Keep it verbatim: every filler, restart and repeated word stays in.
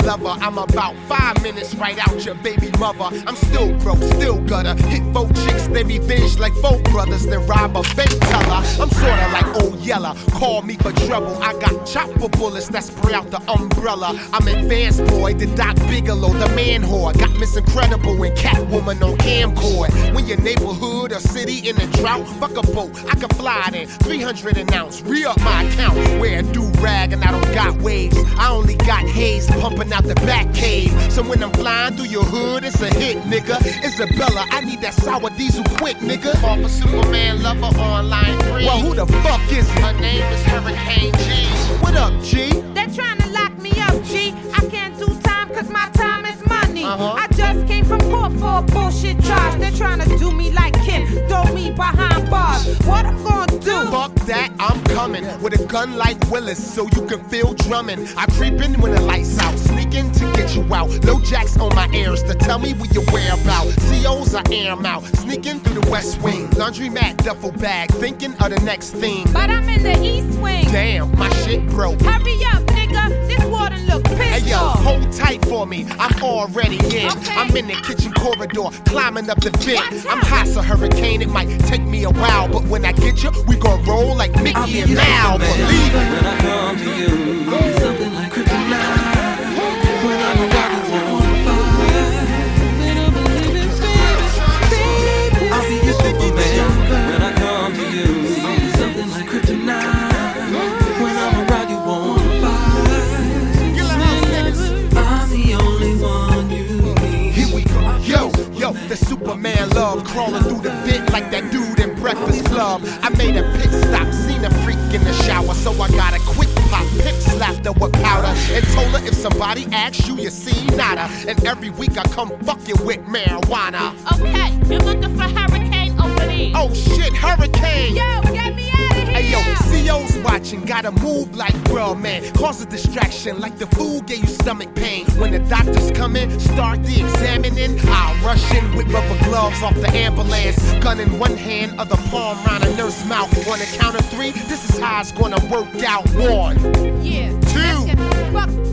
lover. I'm about five minutes right out your baby mother. I'm still broke, still gutter. Hit four chicks, they revenge like four brothers, then rob a bank teller. I'm sorta like Old Yeller, call me for trouble. I got chopper bullets that spray out the umbrella. I'm advanced boy, the Doc Bigelow, the man whore. Got Miss Incredible and Catwoman on camcord. When your neighborhood or city in a drought, fuck a boat, I can fly it in three hundred an ounce. Re-up my account, wear a do-rag and I don't got waves. I only got haze pumping out the back cave. So when I'm flying through your hood, it's a hit, nigga. Isabella, I need that sour diesel quick, nigga. Call for Superman lover on line three. Well, who the fuck is it? Her name is Hurricane G. What up, G? They're trying to lock me up, G. I can't do time cause my time is money. Uh-huh. I just came from court for a bullshit charge. They're trying to do me like Kim, throw me behind bars. What I'm gonna do? Fuck that, I'm coming with a gun like Willis so you can feel drumming. I creep in when the lights out, sneak in to get you out. Low jacks on my ears to tell me where your whereabouts. C Os, I air 'em out, sneaking through the West Wing. Laundry mat, duffel bag, thinking of the next thing. But I'm in the East Wing. Damn, my shit broke. Hurry up, nigga, this water look pissed Hey yo, off. hold tight for me, I'm already in. Okay. I'm in the kitchen corridor, climbing up the vent. Watch I'm out. hot as a hurricane, it might take me a while, but when I get you, we gon' roll like Mickey and Mal. Believe it. When I come to you, something like kryptonite. When I'm around, it's on fire. When I believe in baby, I'll be your Superman. When I come to you, something like kryptonite. When I'm around, you on fire. I'm the only one you need. Here we go. Yo, yo, the Superman love crawling through the vent like that dude in Breakfast Club. I made a pit stop, seen a freak in the shower, so I got a quick pop, pip slapped her with powder, and told her if somebody asks you, you see nada. And every week I come fucking with marijuana. Okay, you're looking for Hurricane over there. Oh shit, Hurricane! Yo, get me out of here. Hey yo, C O's watching, gotta move like bruh, man. Cause a distraction like the food gave you stomach pain. When the doctors come in, start the examining, I'll rush in with rubber gloves off the ambulance. Gun in one hand, other palm round a nurse's mouth. On the count of three, this is how it's gonna work out. One, Yeah, two. let's get the fuck